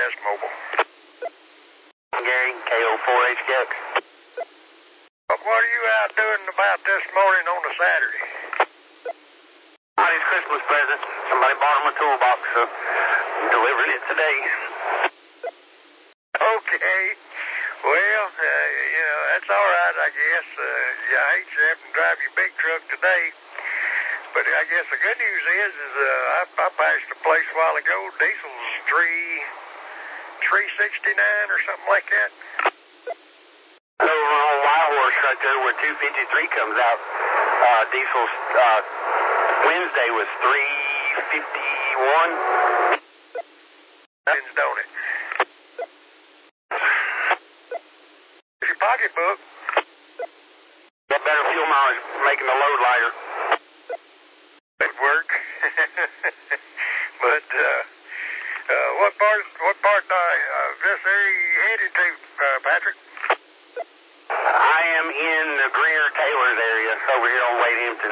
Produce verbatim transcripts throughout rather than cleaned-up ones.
Gas Mobile. Gary, K O four H K X. What are you out doing about this morning on a Saturday? On his Christmas present. Somebody bought him a toolbox, so delivering it today. Okay. Well, uh, you know, that's all right, I guess. Uh, yeah, I hate you having to drive your big truck today. But I guess the good news is, is uh, I, I passed a place a while ago. Diesel's three, three sixty-nine or something like that. Over on Wild Horse right there where two fifty-three comes out, uh, diesel's uh, Wednesday was three fifty-one. Don't it? Your pocketbook. Got better fuel mileage, making the load lighter. That work. But uh, uh, what part? What part uh, of this area are you headed to, uh, Patrick? I am in the Greer Taylor's area over here on Wade Hampton.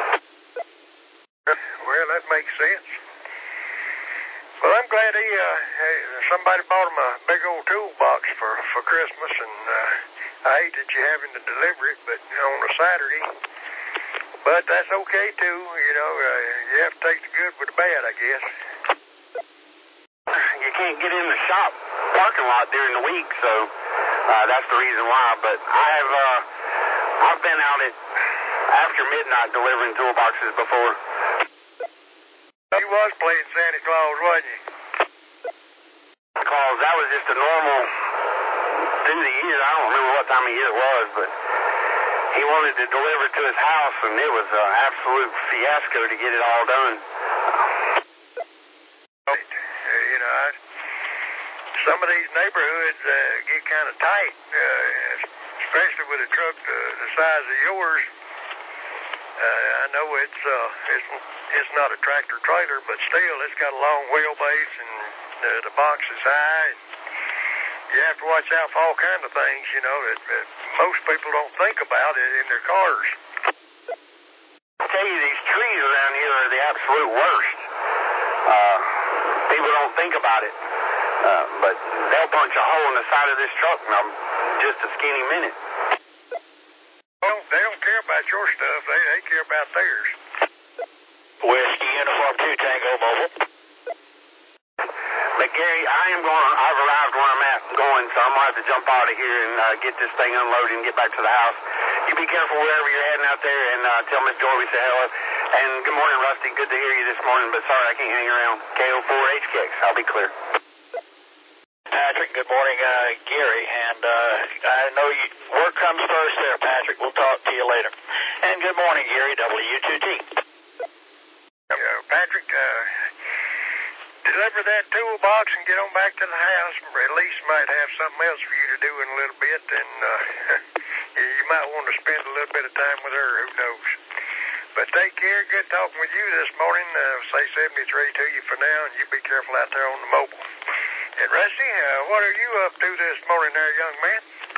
Well, that makes sense. Well, I'm glad he, uh, hey, somebody bought him a big old toolbox for, for Christmas, and uh, I hate that you're having to deliver it, but on a Saturday. But that's okay too, you know. Uh, you have to take the good with the bad, I guess. You can't get in the shop parking lot during the week, so uh, that's the reason why. But I have, uh, I've been out at after midnight delivering toolboxes before. You was playing Santa Claus, wasn't you? Because that was just a normal through the year. I don't remember what time of year it was, but he wanted to deliver it to his house, and it was an absolute fiasco to get it all done. Uh, you know, I, some of these neighborhoods uh, get kind of tight, uh, especially with a truck uh, the size of yours. Uh, I know it's uh, it's it's not a tractor trailer, but still, it's got a long wheelbase, and uh, the box is high. And you have to watch out for all kinds of things, you know, that, that most people don't think about it in their cars. I tell you, these trees around here are the absolute worst. Uh, people don't think about it, uh, but they'll punch a hole in the side of this truck in um, just a skinny minute. Well, they don't care about your stuff. They they care about theirs. Whiskey Uniform two Tango Mobile. But Gary, I am going. I've arrived where I'm at going, so I'm going to have to jump out of here and uh, get this thing unloaded and get back to the house. You be careful wherever you're heading out there, and uh, tell Miss Joy we say hello. And good morning, Rusty. Good to hear you this morning, but sorry I can't hang around. K O four H K X. I'll be clear. Patrick, good morning, uh, Gary, and uh, I know you, work comes first there, Patrick. We'll talk to you later. And good morning, Gary, W two T. Uh, Patrick, uh, deliver that toolbox and get on back to the house. At least might have something else for you to do in a little bit, and uh, you might want to spend a little bit of time with her, who knows. But take care. Good talking with you this morning. Uh, say seventy-three to you for now, and you be careful out there on the mobile. And Rusty, uh, what are you up to this morning there, young man?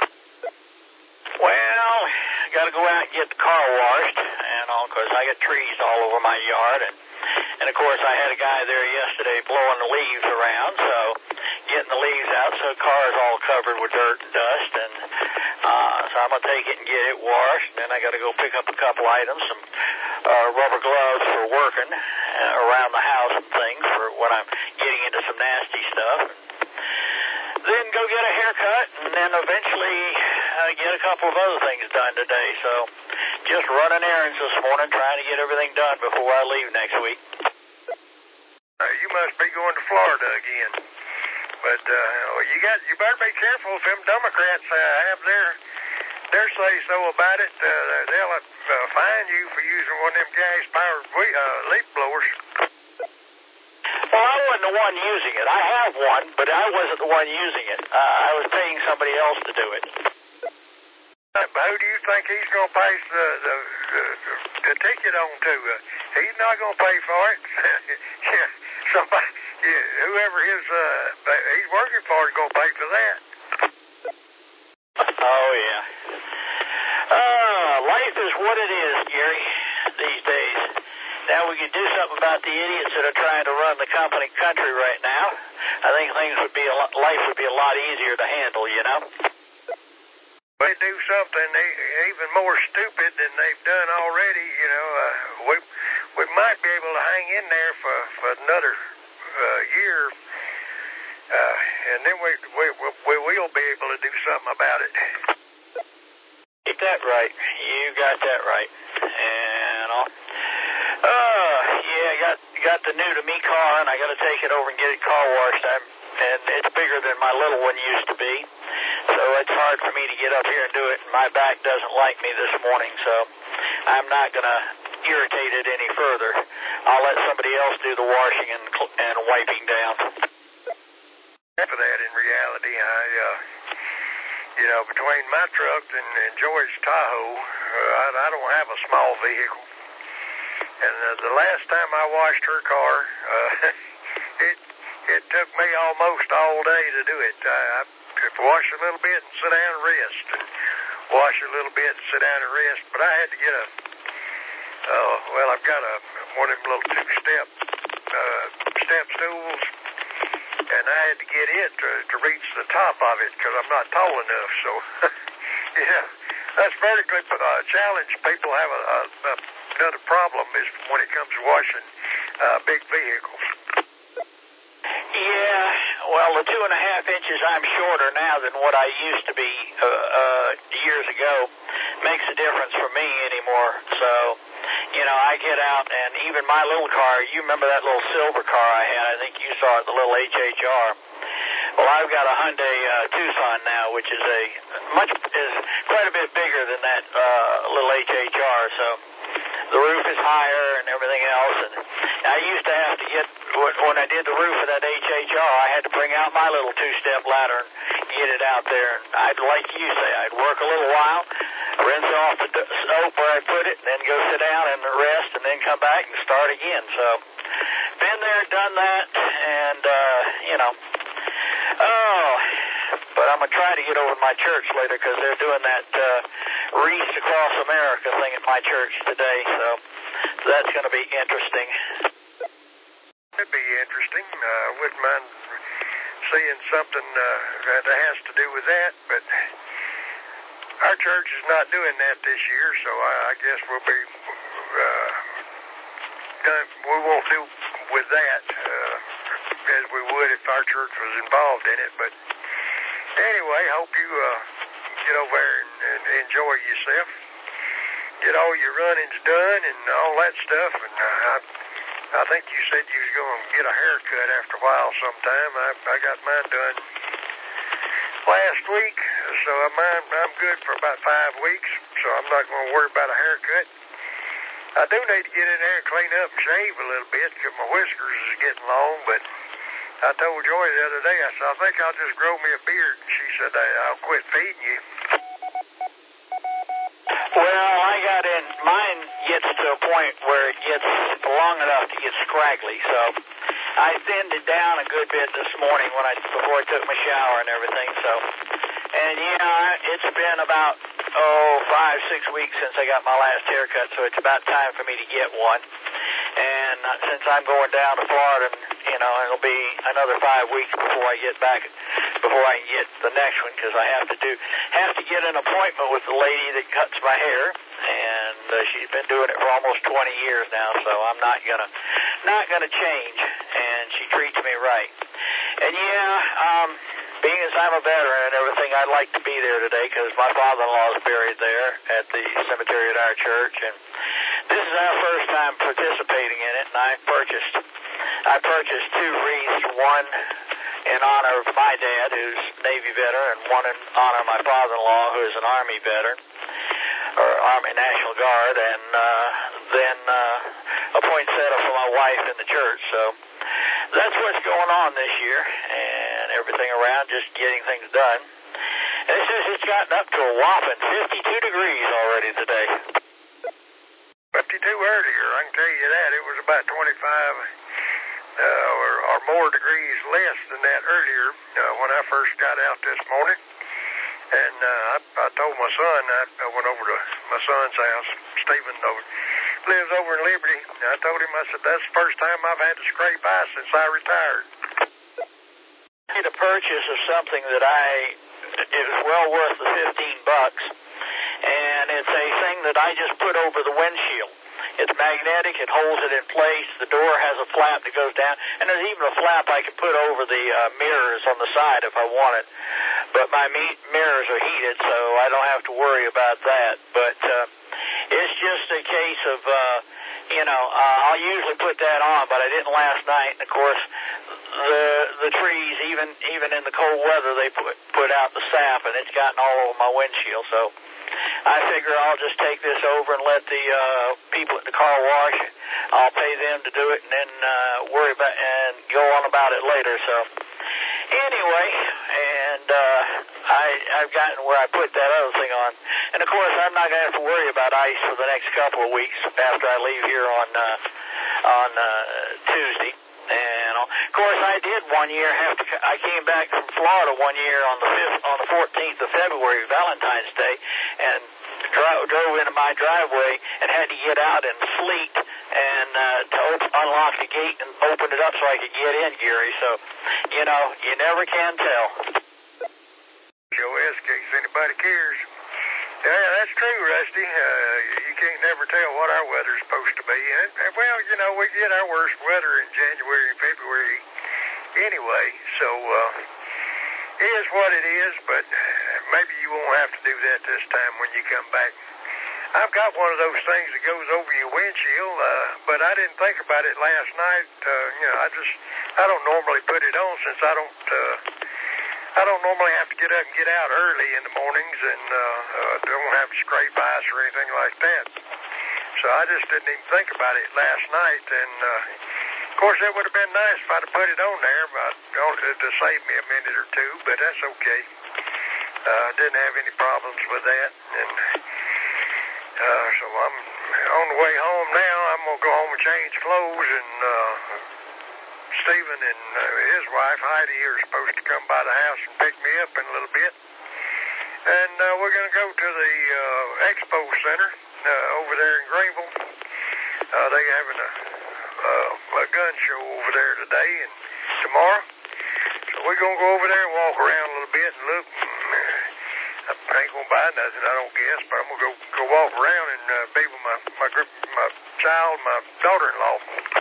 Well, got to go out and get the car washed, and all, because I got trees all over my yard, and and of course I had a guy there yesterday blowing the leaves around, so getting the leaves out, so the car is all covered with dirt and dust, and uh, so I'm gonna take it and get it washed, and then I got to go pick up a couple items, some uh, rubber gloves for working uh, around the house and things for when I'm getting into some nasty stuff. Then go get a haircut, and then eventually uh, get a couple of other things done today. So just running errands this morning, trying to get everything done before I leave next week. Uh, you must be going to Florida again. But uh, you got you better be careful if them Democrats uh, have their their say so about it. Uh, they'll uh, fine you for using one of them gas-powered uh, leaf blowers. Well, I wasn't the one using it. I have one, but I wasn't the one using it. Uh, I was paying somebody else to do it. Uh, but who do you think he's going to pass the, the, the, the ticket on to? Uh, he's not going to pay for it. Yeah, somebody, yeah, whoever his uh, he's working for is going to pay for that. Oh, yeah. Uh, life is what it is, Gary, these days. now we could do something about the idiots that are trying to run the company country right now. I think things would be a lot, life would be a lot easier to handle, you know. They do something even more stupid than they've done already, you know. Uh, we we might be able to hang in there for, for another uh, year, uh, and then we, we we will be able to do something about it. Get that right. You got that right. And uh, uh yeah, I got got the new to me car, and I got to take it over and get it car washed. I'm, and it's bigger than my little one used to be. So it's hard for me to get up here and do it. My back doesn't like me this morning, so I'm not going to irritate it any further. I'll let somebody else do the washing and, and wiping down. For that, in reality, I, uh, you know, between my truck and, and Joy's Tahoe, uh, I, I don't have a small vehicle. And uh, the last time I washed her car, uh, it it took me almost all day to do it. I, I could wash a little bit and sit down and rest, and wash a little bit and sit down and rest. But I had to get a, uh, well, I've got a one of them little two-step uh, step stools, and I had to get it to, to reach the top of it because I'm not tall enough. So, yeah, that's vertically uh, challenged people have a, a, a, another problem is when it comes to washing uh, big vehicles. Yeah, well, the two and a half inches I'm shorter now than what I used to be uh, uh, years ago makes a difference for me anymore. So, you know, I get out, and even my little car, you remember that little silver car I had? I think you saw it, the little H H R. Well, I've got a Hyundai uh, Tucson now, which is a much is quite a bit bigger than that uh, little H H R. So the roof is higher and everything else. And I used to have to get, when I did the roof of that H H R, I had to bring out my little two-step ladder and get it out there. And I'd, like you say, I'd work a little while, rinse off the soap where I put it, and then go sit down and rest, and then come back and start again. So been there, done that, and, uh, you know, oh, but I'm going to try to get over to my church later because they're doing that uh, Wreaths Across America thing at my church today, so that's going to be interesting. It'd be interesting. I uh, wouldn't mind seeing something uh, that has to do with that, but our church is not doing that this year, so I, I guess we'll be uh, done. We won't do with that uh, as we would if our church was involved in it. But anyway, hope you uh, get over there and, and enjoy yourself. Get all your runnings done and all that stuff. And uh, I, I think you said you was going to get a haircut after a while sometime. I, I got mine done last week, so I'm, I'm good for about five weeks, so I'm not going to worry about a haircut. I do need to get in there and clean up and shave a little bit because my whiskers is getting long, but I told Joy the other day, I said, I think I'll just grow me a beard. And she said, I'll quit feeding you. Well, I got in, mine gets to a point where it gets long enough to get scraggly, so I thinned it down a good bit this morning when I before I took my shower and everything, so, and yeah, it's been about, oh, five, six weeks since I got my last haircut, so it's about time for me to get one. And uh, since I'm going down to Florida, you know, it'll be another five weeks before I get back, before I can get the next one, because I have to do, have to get an appointment with the lady that cuts my hair, and uh, she's been doing it for almost twenty years now, so I'm not gonna, not gonna change, and she treats me right. And yeah, um, being as I'm a veteran and everything, I'd like to be there today because my father-in-law is buried there at the cemetery at our church, and this is our first time participating in it, and I purchased, I purchased two wreaths, one in honor of my dad, who's Navy veteran, and one in honor of my father-in-law, who is an Army veteran, or Army National Guard, and uh, then uh, a poinsettia for my wife in the church. So that's what's going on this year, and everything around, just getting things done. And it says it's gotten up to a whopping fifty-two degrees already today. fifty-two earlier, I can tell you that. It was about twenty-five uh, or, or more degrees less than that earlier uh, when I first got out this morning. And uh, I, I told my son, I, I went over to my son's house, Stephen, though, lives over in Liberty. I told him, I said, that's the first time I've had to scrape ice since I retired. I made a purchase of something that I, it was well worth the fifteen bucks, and it's a thing that I just put over the windshield. It's magnetic, it holds it in place, the door has a flap that goes down, and there's even a flap I can put over the uh, mirrors on the side if I want it. But my me- mirrors are heated, so I don't have to worry about that. But uh, it's just a case of, uh, you know, uh, I'll usually put that on, but I didn't last night, and of course, the the trees, even even in the cold weather, they put, put out the sap, and it's gotten all over my windshield, so I figure I'll just take this over and let the uh, people at the car wash. I'll pay them to do it, and then uh, worry about and go on about it later. So anyway, and uh, I I've gotten where I put that other thing on, and of course I'm not gonna have to worry about ice for the next couple of weeks after I leave here on uh, on uh, Tuesday. And of course, I did one year have to. I came back from Florida one year on the fifth, on the fourteenth of February, Valentine's Day, and drove, drove into my driveway and had to get out in sleet and uh, to open, unlock the gate and open it up so I could get in, Gary. So, you know, you never can tell. Show S, in case anybody cares. Yeah, that's true, Rusty. Uh, you can't never tell what our weather's supposed to be. And, and, well, you know, we get our worst weather in January and February anyway, so uh, it is what it is, but maybe you won't have to do that this time when you come back. I've got one of those things that goes over your windshield, uh, but I didn't think about it last night. Uh, you know, I just, I don't normally put it on since I don't... Uh, I don't normally have to get up and get out early in the mornings and uh, uh, don't have to scrape ice or anything like that. So I just didn't even think about it last night. And, uh, of course, it would have been nice if I'd have put it on there but to save me a minute or two, but that's okay. Uh, didn't have any problems with that. And uh, so I'm on the way home now. I'm going to go home and change clothes and... Uh, Stephen and uh, his wife, Heidi, are supposed to come by the house and pick me up in a little bit. And uh, we're going to go to the uh, Expo Center uh, over there in Greenville. Uh, they're having a, uh, a gun show over there today and tomorrow. So we're going to go over there and walk around a little bit and look. And, uh, I ain't going to buy nothing, I don't guess, but I'm going to go, go walk around and uh, be with my, my, my child, my daughter-in-law.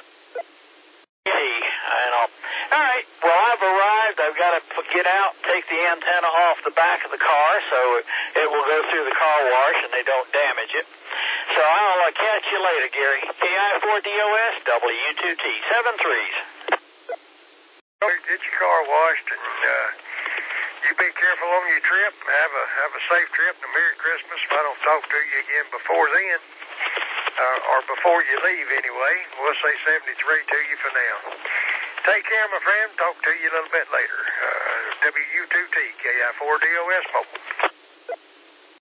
I know. All right. Well, I've arrived. I've got to get out, take the antenna off the back of the car so it will go through the car wash and they don't damage it. So I'll uh, catch you later, Gary. K I four D O S, W two T, seven threes. Get your car washed and uh, you be careful on your trip. Have a have a safe trip and a Merry Christmas. If I don't talk to you again before then, uh, or before you leave anyway, we'll say seventy-three to you for now. Take care, my friend. Talk to you a little bit later. Uh, W two T, K I four D O S Mobile.